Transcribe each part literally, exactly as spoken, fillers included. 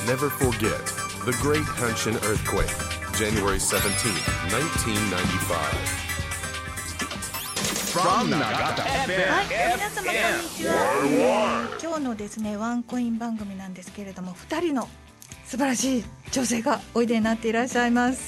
Never forget the Great Hanshin Earthquake, January seventeenth, nineteen ninety-five. From Nagata はい、 エフエム皆様こんにちは。今日のですねワンコイン番組なんですけれども、ふたりの素晴らしい女性がおいでになっていらっしゃいます、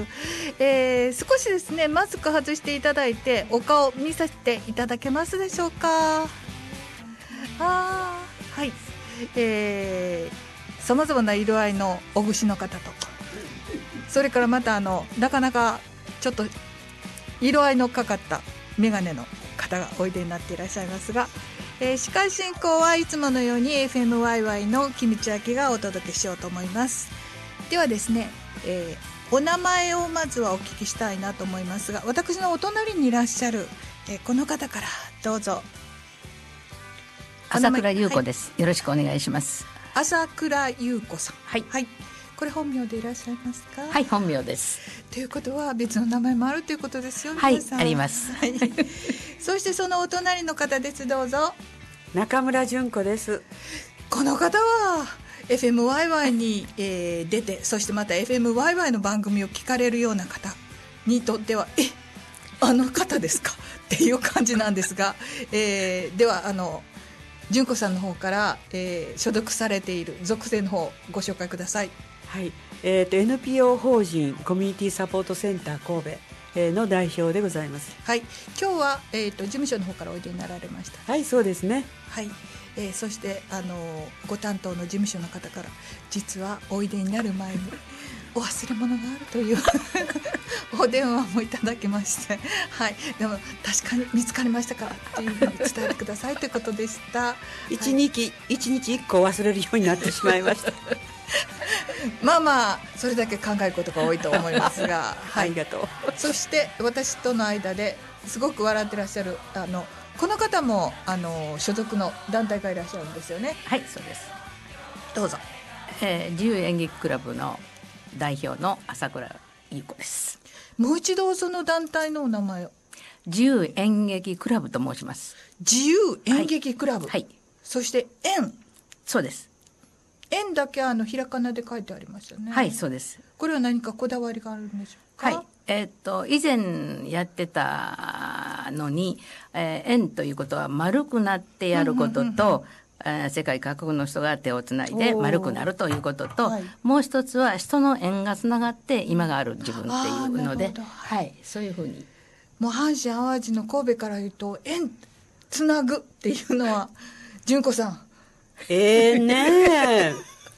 えー、少しですねマスク外していただいてお顔見せていただけますでしょうか。あー、はい、えー、様々な色合いのおぐしの方と、それからまたあのなかなかちょっと色合いのかかったメガネの方がおいでになっていらっしゃいますが、えー、司会進行はいつものように エフエムワイワイ の木道明がお届けしようと思います。ではですね、えー、お名前をまずはお聞きしたいなと思いますが、私のお隣にいらっしゃる、えー、この方からどうぞ。 朝倉優子です、 はい、 よろしくお願いします。 朝倉優子さん、 はい、 はい、これ本名でいらっしゃいますか。 はい、本名です。 ということは別の名前もあるということですよ。 はい、 皆さんあります、 はい、そしてそのお隣の方です。どうぞ。 中村純子です。 この方は エフエムワイワイ に、えー、出て、そしてまた エフエムワイワイ の番組を聞かれるような方にとっては、えあの方ですかっていう感じなんですが、えー、ではあの純子さんの方から、えー、所属されている属性の方ご紹介ください。 はい、えー、と エヌピーオー 法人コミュニティサポートセンター神戸、えー、の代表でございます。 はい、今日は、えー、と事務所の方からおいでになられました。 はい、そうですね。 はい、えー、そしてあのご担当の事務所の方から、実はおいでになる前にお忘れ物があるというお電話もいただきまして、はい、でも確かに見つかりましたからっていうふうに伝えてくださいということでした。 一日、一日一個忘れるようになってしまいましたまあまあそれだけ考えることが多いと思いますが、 はい、ありがとう。 そして私との間ですごく笑ってらっしゃるあのこの方もあの所属の団体がいらっしゃるんですよね。 はい、そうです。 どうぞ。 えー、自由演劇クラブの代表の朝倉優子です。 もう一度その団体のお名前を。 自由演劇クラブと申します。 自由演劇クラブ、 はい、はい、 そして円。 そうです。 円だけあのひらかなで書いてありましたね。 はい、そうです。 これは何かこだわりがあるんでしょうか。 はい、えー、っと以前やってたのに、えー、円ということは丸くなってやることと、うんうんうんうん、えー、世界各国の人が手をつないで丸くなるということと、はい、もう一つは人の縁がつながって今がある自分っていうので、はい、そういうふうに。 もう阪神・淡路の神戸から言うと縁つなぐっていうのは純子さんええね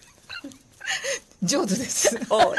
上手ですはい、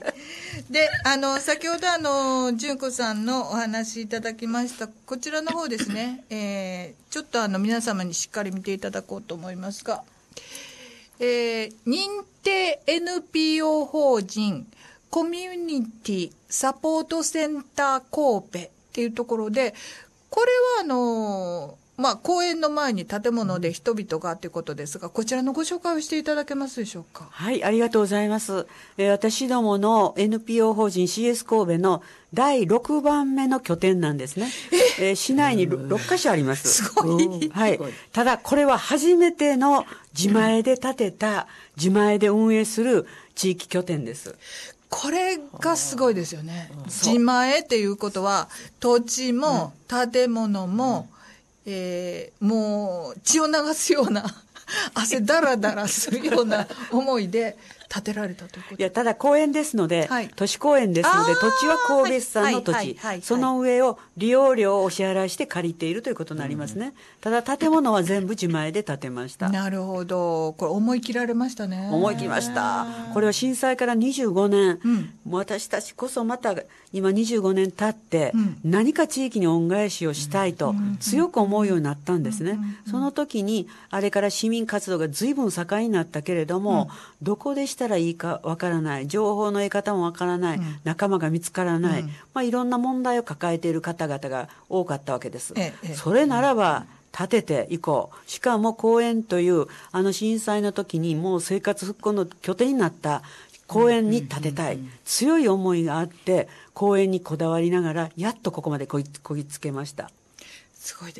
であの先ほどあの純子さんのお話いただきましたこちらの方ですね、えー、ちょっとあの皆様にしっかり見ていただこうと思いますが、えー、認定 エヌピーオー 法人コミュニティサポートセンター神戸っていうところで、これはあのまあ、公園の前に建物で人々がということですが、こちらのご紹介をしていただけますでしょうか。 はい、ありがとうございます。えー、私どもの エヌピーオー 法人 シーエス 神戸のだいろくばんめの拠点なんですね。えー、市内に ろっかしょあります。 すごい。 はい。ただこれは初めての自前で建てた、自前で運営する地域拠点です。 これがすごいですよね。自前っていうことは土地も建物も、うん、えー、もう血を流すような汗だらだらするような思いで建てられたということ。 いや、ただ公園ですので、はい、都市公園ですので、土地は神戸市さんの土地、その上を利用料をお支払いして借りているということになりますね。うん、ただ建物は全部自前で建てました。 なるほど。これ思い切られましたね。 思い切りました。これは震災からにじゅうごねん、うん、私たちこそまた今にじゅうごねん経って、うん、何か地域に恩返しをしたいと強く思うようになったんですね。うんうんうん、その時にあれから市民活動が随分盛んになったけれども、うん、どこでしたらいいかわからない、情報の得方もわからない、うん、仲間が見つからない、うん、まあ、いろんな問題を抱えている方々が多かったわけです。ええ、それならば建てていこう。しかも公園というあの震災の時にもう生活復興の拠点になった公園に建てたい、うんうんうん、強い思いがあって公園にこだわりながらやっとここまでこぎつけました。 すごいです。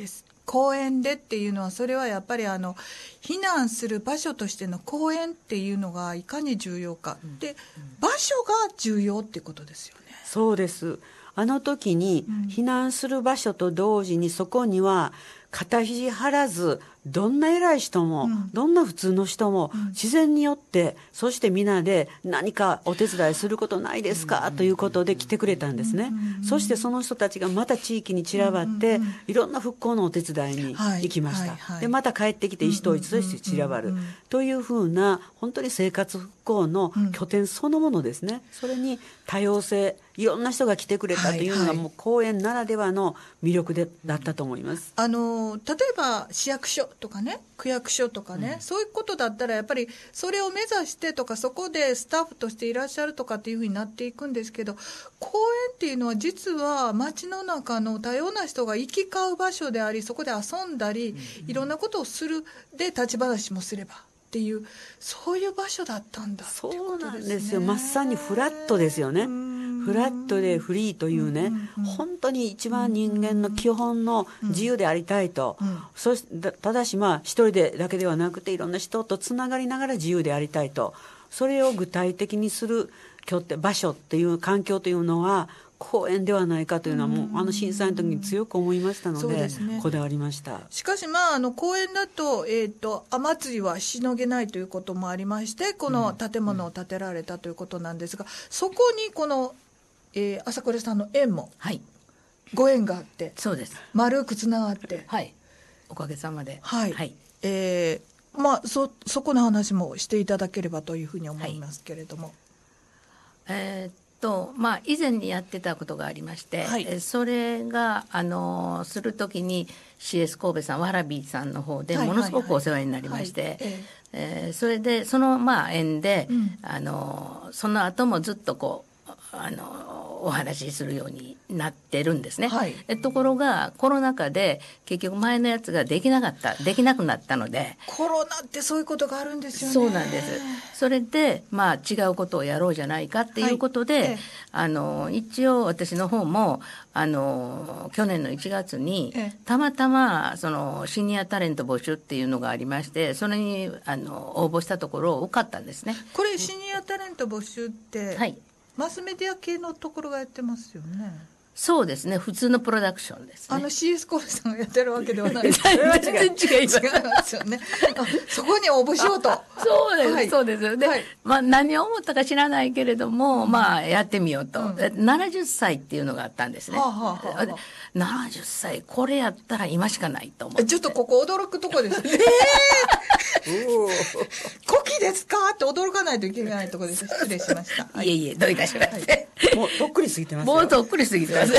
公園でっていうのは、それはやっぱりあの避難する場所としての公園っていうのがいかに重要か、うん、で場所が重要ってことですよね。 そうです。あの時に避難する場所と同時に、そこには肩肘張らず、どんな偉い人も、うん、どんな普通の人も、うん、自然によって、そして皆で何かお手伝いすることないですか、うん、ということで来てくれたんですね、うん、そしてその人たちがまた地域に散らばって、うん、いろんな復興のお手伝いに行きました、はいはいはい、でまた帰ってきて意思統一として散らばる、うんうんうん、というふうな本当に生活復興の拠点そのものですね、うん、それに多様性、いろんな人が来てくれたというのが、もう公園ならではの魅力でだったと思います。 あの例えば市役所とかね、区役所とかね、うん、そういうことだったらやっぱりそれを目指してとか、そこでスタッフとしていらっしゃるとかっていうふうになっていくんですけど、公園っていうのは実は街の中の多様な人が行き交う場所であり、そこで遊んだり、うん、いろんなことをする、で立ち話もすればっていう、そういう場所だったんだっていうことですね。そうなんですよ。 まさにフラットですよね。フラットでフリーというね、うんうん、本当に一番人間の基本の自由でありたいと、うんうん、そしただし、まあ一人でだけではなくて、いろんな人とつながりながら自由でありたいと、それを具体的にする場所っていう環境というのは公園ではないかというのは、もうあの震災の時に強く思いましたの で, で、ね、こだわりました。 しかし、まあ、あの公園だと、えーと、雨露はしのげないということもありまして、この建物を建てられたということなんですが、うん、そこにこの、えー、朝倉さんの縁も、はい、ご縁があって、 そうです、 丸くつながって、 はい、おかげさまで、 はいはい、えーまあ、そ, そこの話もしていただければというふうに思いますけれども、はい、 えーとまあ、以前にやってたことがありまして、はい、それがあのするときに シーエス 神戸さん、わらびさんの方でものすごくお世話になりまして、えー、それでそのまあ縁で、うん、あのその後もずっとこうあのお話しするようになってるんですね、はい、えところがコロナ禍で結局前のやつができなかったできなくなったので、 コロナってそういうことがあるんですよね。 そうなんです。それで、まあ、違うことをやろうじゃないかっていうことで、はい、あの一応私の方もあの去年のいちがつにたまたまそのシニアタレント募集っていうのがありまして、それにあの応募したところ受かったんですね。 これシニアタレント募集って、はい、マスメディア系のところがやってますよね。 そうですね、普通のプロダクションですね。 あの シーエス 神戸さんがやってるわけではないです全然違います。 違いますよね。そこに応募しようと。 そうです、はい、そうですで、はい、まあ、何を思ったか知らないけれども、うん、まあやってみようと、うん、ななじゅっさいっていうのがあったんですね、はあはあはあ、ななじゅっさいこれやったら今しかないと思って、 ちょっとここ驚くとこですね。えー、古希ですかって驚かないといけないところです。失礼しました、 はい、いえいえ、どういたしまして、 はい、もうとっくり過ぎてますよ。 もうとっくり過ぎてます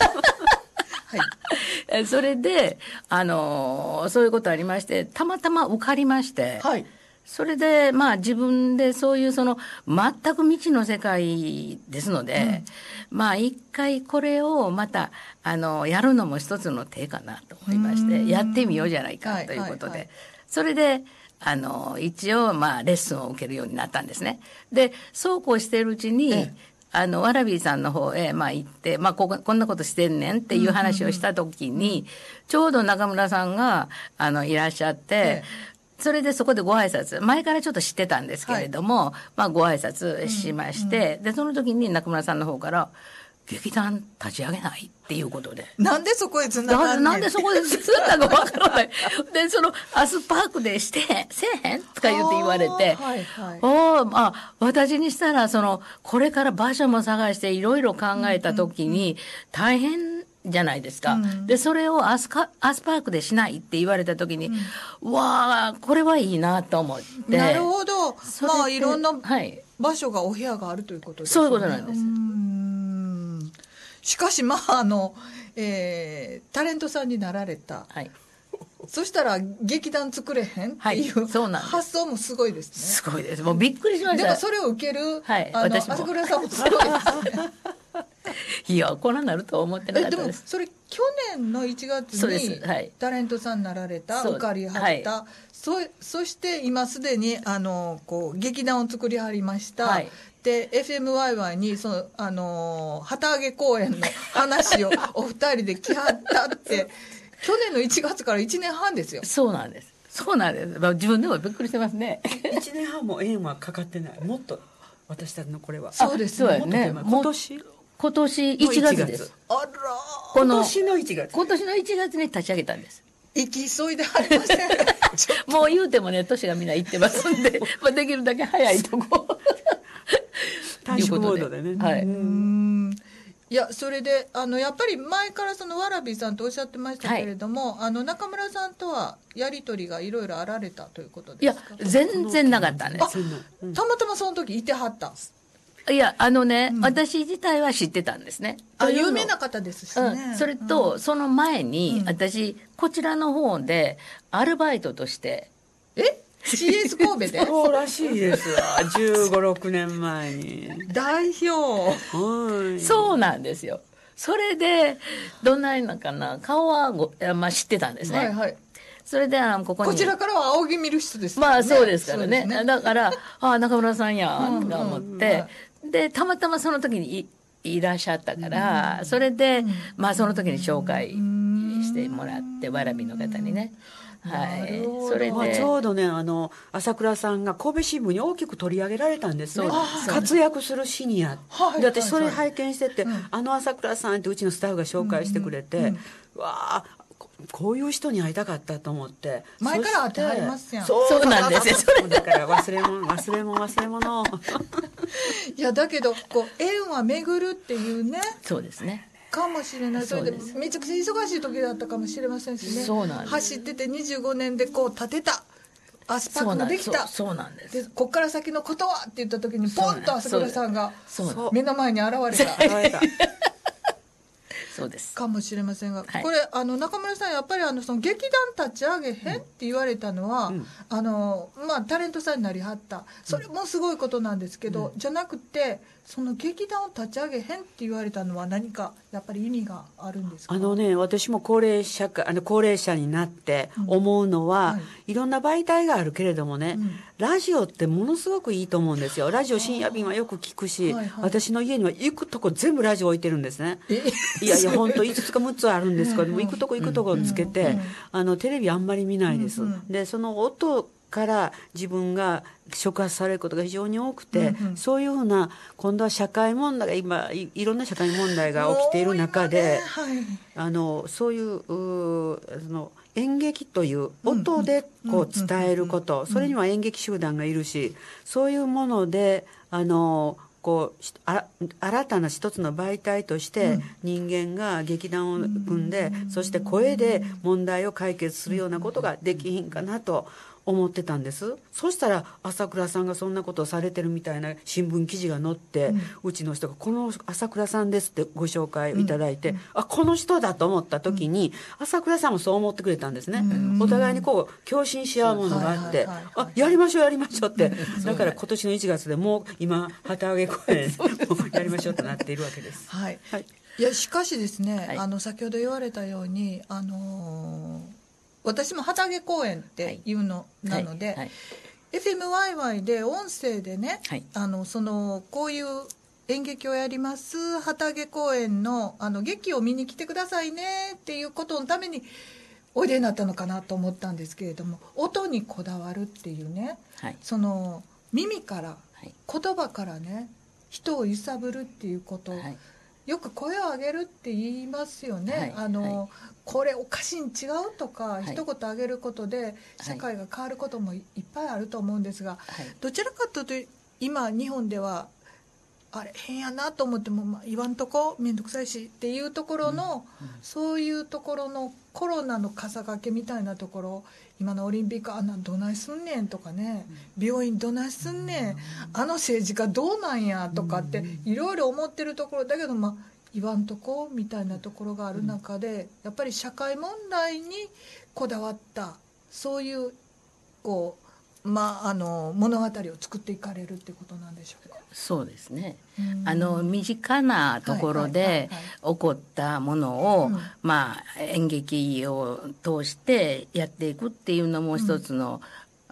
はい、それで、あのそういうことありまして、たまたま受かりまして、はい、それで、まあ、自分でそういうその全く未知の世界ですので、うん、まあ一回これをまたあのやるのも一つの手かなと思いまして、やってみようじゃないかということで、はいはいはい、それであの一応、まあ、レッスンを受けるようになったんですね。でそうこうしているうちに、ええ、あのわらびさんの方へ、まあ、行って、まあ、こ, こんなことしてんねんっていう話をした時に、うんうんうん、ちょうど中村さんがあのいらっしゃって、ええ、それでそこでご挨拶、前からちょっと知ってたんですけれども、はい、まあ、ご挨拶しまして、うんうん、でその時に中村さんの方から劇団立ち上げないっていうことで、 なんでそこへつながんねん、 なんでそこでつながかわからないでそのアスパークでしてせえへんとか言って言われて、はいはい、おまあ、私にしたらそのこれから場所も探していろいろ考えた時に大変じゃないですか、うん、でそれをアスカアスパークでしないって言われた時に、うん、わあこれはいいなと思って。 なるほど、まあいろんな場所がお部屋があるということですね。 そういうことなんです。うん、 しかしまああの、えー、タレントさんになられた、はい、そしたら劇団作れへんっていう、はい、そうなんです。発想もすごいですね。 すごいです。もうびっくりしました。 でもそれを受ける、はい、あの朝倉さんもすごいですね。 いやこんななるとは思ってなかったです。 えでもそれ去年のいちがつにタレントさんになられた、受かりはった、はい、そ, そして今すでにあのこう劇団を作りはりました、はい、で エフエムワイワイ にその、あの旗揚げ公演の話をお二人で来はったって去年のいちがつからいちねんはんですよ。 そうなんです。そうなんです。まあ、自分でもびっくりしてますね。 いちねんはんも円はかかってない。もっと私たちのこれは。 そうですね。そうね。 今年今年いちがつです。 あら今年のいちがつ。 今年のいちがつに立ち上げたんです。 行き急いではりませんもう言うてもね、年がみんな行ってますんで、まあできるだけ早いとこ。 短縮モードでね。 はい。 うんいやそれであのやっぱり前からそのわらびさんとおっしゃってましたけれども、はい、あの中村さんとはやり取りがいろいろあられたということですか？ いや全然なかったんです。 うん、たまたまその時いてはったんです。 いやあのね、うん、私自体は知ってたんですね。 あ有名な方ですしね、 うん、それと、うん、その前に、うん、私こちらの方でアルバイトとしてえシーエス 神戸でそうらしいですわじゅうご、ろくねんまえに代表そうなんですよ。それでどんなのかな顔はご、まあ、知ってたんですね、はいはい、それであのここにこちらからは仰ぎ見る人ですからね。まあそうですから ね, ねだからあ中村さんやんと思って、うんうんうん、でたまたまその時に い, いらっしゃったから、うん、それで、うん、まあその時に紹介してもらってわらびの方にね、はい、それで、 まあ、ちょうどねあの朝倉さんが神戸新聞に大きく取り上げられたんですね。活躍するシニア、はい、で私それ拝見してて、はいはい、あの朝倉さんってうちのスタッフが紹介してくれて、うんうんうん、わあこういう人に会いたかったと思って。 前から会ってはりますやん。 そうそうなんですよ。 だから忘れ物忘れ物忘れ物いやだけどこう縁は巡るっていうね。 そうですねかもしれない。それでめちゃくちゃ忙しい時だったかもしれませんしね。 そうなんです。 走っててにじゅうごねんでこう建てたアスパックもできた。 そうなんです。 でこっから先のことはって言った時にポンと朝倉さんが目の前に現れた。現れたそうですかもしれませんが、はい、これあの中村さんやっぱりあのその劇団立ち上げへんって言われたのは、うん、あのまあ、タレントさんになりはったそれもすごいことなんですけど、うん、じゃなくてその劇団を立ち上げへんって言われたのは何かやっぱり意味があるんですか？ あのね私も高齢者あの高齢者になって思うのは、うんはい、いろんな媒体があるけれどもね、うん、ラジオってものすごくいいと思うんですよ。ラジオ深夜便はよく聞くし、はいはい、私の家には行くとこ全部ラジオ置いてるんですね。いやいや本当いつつかむっつあるんですけども行くとこ行くとこつけて、うんうん、あのテレビあんまり見ないです、うんうん、でその音から自分が触発されることが非常に多くて、うんうん、そういうふうな今度は社会問題が今 い, いろんな社会問題が起きている中で、ねはい、あのそういうその演劇という音でこう伝えること、それには演劇集団がいるしそういうものであのこうあ新たな一つの媒体として人間が劇団を組んで、うん、そして声で問題を解決するようなことができひんかなと思ってたんです。そしたら朝倉さんがそんなことをされてるみたいな新聞記事が載って、うん、うちの人がこの朝倉さんですってご紹介いただいて、うん、あこの人だと思った時に、うん、朝倉さんもそう思ってくれたんですね、うん、お互いにこう共振し合うものがあって、あやりましょうやりましょうって、うん、だから今年のいちがつでもう今旗揚げ公演やりましょうとなっているわけです、 はいはい、いやしかしですね、はい、あの先ほど言われたようにあのー私も旗揚げ公演っていうのなので、はいはいはい、エフエムワイワイ で音声でね、はい、あのそのこういう演劇をやります旗揚げ公演 の, あの劇を見に来てくださいねっていうことのためにおいでになったのかなと思ったんですけれども、音にこだわるっていうね、はい、その耳から、はい、言葉からね人を揺さぶるっていうこと、はい、よく声を上げるって言いますよね、はい、あの、はい、これおかしいに違うとか、はい、一言上げることで社会が変わることもいっぱいあると思うんですが、はい、どちらかというと今日本ではあれ変やなと思っても、まあ、言わんとこめんどくさいしっていうところの、うんうん、そういうところのコロナの傘掛けみたいなところ、今のオリンピックあんなんどないすんねんとかね、うん、病院どないすんねん、うん、あの政治家どうなんやとかっていろいろ思ってるところだけど、まあ言わんとこみたいなところがある中で、やっぱり社会問題にこだわったそういうこう、まあ、あの物語を作っていかれるってことなんでしょうか。 そうですね、あの身近なところで起こったものを、まあ、演劇を通してやっていくっていうのも一つの、うん、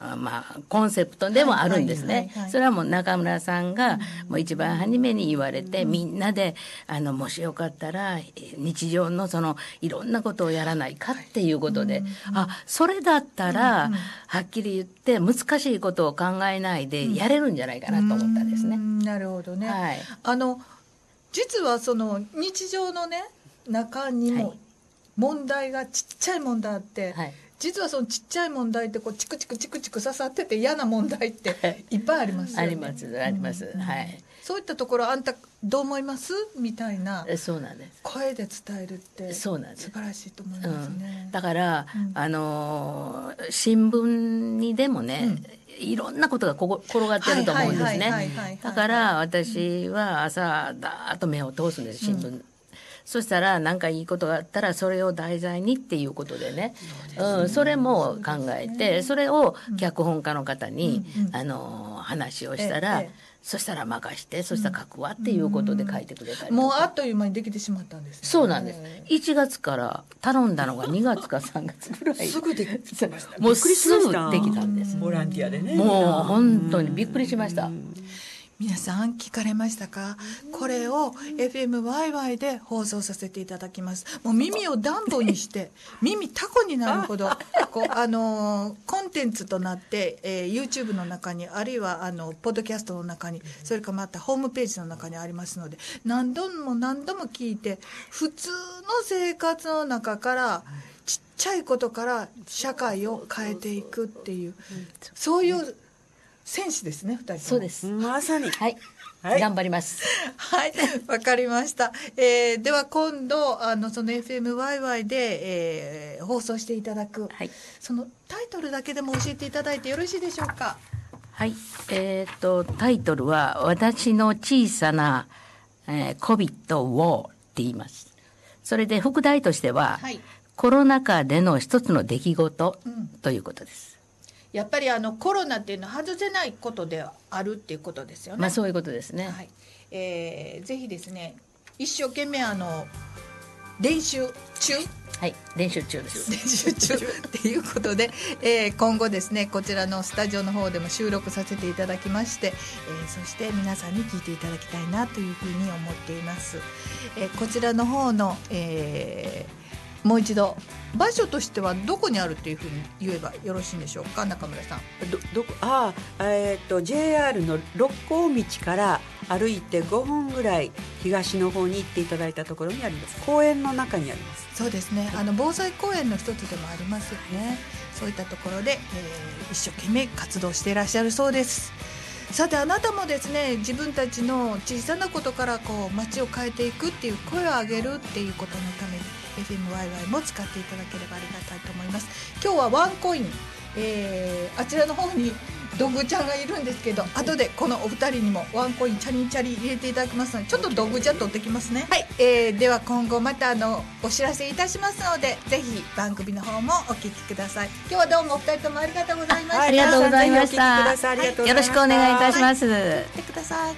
まあ、コンセプトでもあるんですね、 はいはいはいはい、 それはもう中村さんがもう一番初めに言われて、うん、みんなであのもしよかったら日常のそのいろんなことをやらないかっていうことで、はい、あそれだったら、うんうん、はっきり言って難しいことを考えないでやれるんじゃないかなと思ったんですね、うん、 なるほどね、 はい、 あの実はその日常のね中にも問題がちっちゃい問題あって、はい、実はそのちっちゃい問題ってこうチクチクチクチク刺さってて嫌な問題っていっぱいありますよね。 ありますあります、うん、はい。 そういったところあんたどう思いますみたいなそうなんです声で伝えるって素晴らしいと思いますね、 うん、だから、うん、あの新聞にでもね、うん、いろんなことがここ転がってると思うんですね。だから私は朝だーっと目を通すんです新聞、うんそしたら何かいいことがあったらそれを題材にっていうことでね、うん、それも考えてそれを脚本家の方に、うん、あの話をしたら、ええ、そしたら任してそしたら書くわっていうことで書いてくれたりとか、 もうあっという間にできてしまったんです、ね、 そうなんです。いちがつから頼んだのがにがつかさんがつぐらいすぐできました。 もうすぐできたんです。 ボランティアでね。 もう本当にびっくりしました。 皆さん聞かれましたか？これを エフエムワイワイ で放送させていただきます。もう耳を暖房にして耳タコになるほどこうあのコンテンツとなって、えー、YouTube の中にあるいはあのポッドキャストの中にそれからまたホームページの中にありますので何度も何度も聞いて普通の生活の中からちっちゃいことから社会を変えていくっていうそういう戦士ですね、ふたりとも。 そうです。 まさに。 はい。はい、頑張ります。 はい、わかりました。えー、では今度あのその エフエムワイワイ で、えー、放送していただく、はい、そのタイトルだけでも教えていただいてよろしいでしょうか。 はい。えー、とタイトルは私の小さな、えー、コビットウォーって言います。それで副題としては、はい、コロナ禍での一つの出来事、うん、ということです。 やっぱりあのコロナっていうのは外せないことであるっていうことですよね。 まあそういうことですね。 はい、えー、ぜひですね一生懸命あの練習中はい練習中です練習中っていうことで、えー、今後ですねこちらのスタジオの方でも収録させていただきまして、えー、そして皆さんに聞いていただきたいなというふうに思っています、えー、こちらの方の、えーもう一度場所としてはどこにあるというふうに言えばよろしいんでしょうか、中村さん。 どどこあ、えー、と ジェイアール の六甲道から歩いてごふんぐらい東の方に行っていただいたところにあります。公園の中にあります。 そうですね、あの防災公園の一つでもありますよね。そういったところで、えー、一生懸命活動していらっしゃるそうです。さてあなたもですね自分たちの小さなことからこう街を変えていくっていう声を上げるっていうことのために エフエムワイワイ も使っていただければありがたいと思います。今日はワンコイン、えー、あちらの方にドッグちゃんがいるんですけど後でこのお二人にもワンコインチャリンチャリ入れていただきますのでちょっとドッグちゃん取ってきますね。はい、えー、では今後またあのお知らせいたしますのでぜひ番組の方もお聞きください。今日はどうもお二人ともありがとうございました。 ありがとうございました。よろしくお願いいたします。 はい、来てください。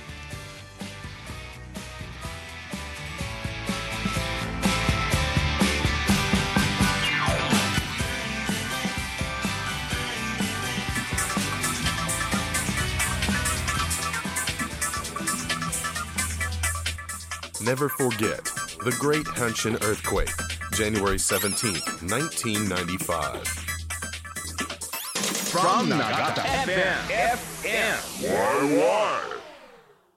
Never forget the Great Hanshin Earthquake, January seventeenth, nineteen ninety-five. From Nagata エフエム エフエム ワイワイ